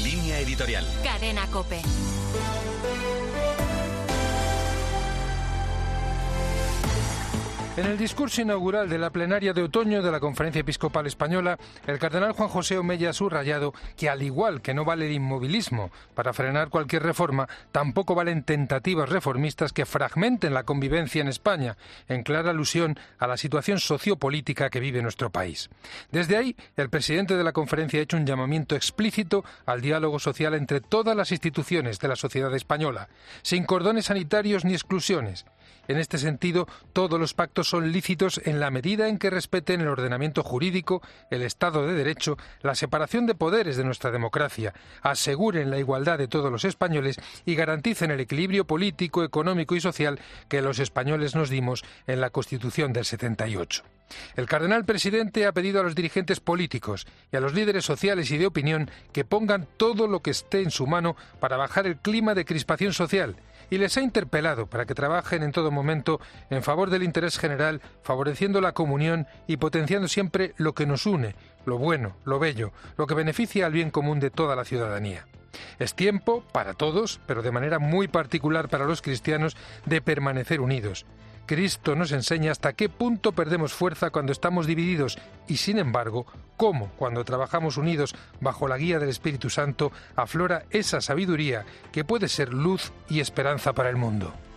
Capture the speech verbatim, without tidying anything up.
Línea editorial. Cadena COPE. En el discurso inaugural de la plenaria de otoño de la Conferencia Episcopal Española, el cardenal Juan José Omella ha subrayado que, al igual que no vale el inmovilismo para frenar cualquier reforma, tampoco valen tentativas reformistas que fragmenten la convivencia en España, en clara alusión a la situación sociopolítica que vive nuestro país. Desde ahí, el presidente de la conferencia ha hecho un llamamiento explícito al diálogo social entre todas las instituciones de la sociedad española, sin cordones sanitarios ni exclusiones. En este sentido, todos los pactos son lícitos en la medida en que respeten el ordenamiento jurídico, el Estado de Derecho, la separación de poderes de nuestra democracia, aseguren la igualdad de todos los españoles y garanticen el equilibrio político, económico y social que los españoles nos dimos en la Constitución del setenta y ocho. El cardenal presidente ha pedido a los dirigentes políticos y a los líderes sociales y de opinión que pongan todo lo que esté en su mano para bajar el clima de crispación social, y les ha interpelado para que trabajen en todo momento en favor del interés general, favoreciendo la comunión y potenciando siempre lo que nos une, lo bueno, lo bello, lo que beneficia al bien común de toda la ciudadanía. Es tiempo, para todos, pero de manera muy particular para los cristianos, de permanecer unidos. Cristo nos enseña hasta qué punto perdemos fuerza cuando estamos divididos y, sin embargo, cómo, cuando trabajamos unidos bajo la guía del Espíritu Santo, aflora esa sabiduría que puede ser luz y esperanza para el mundo.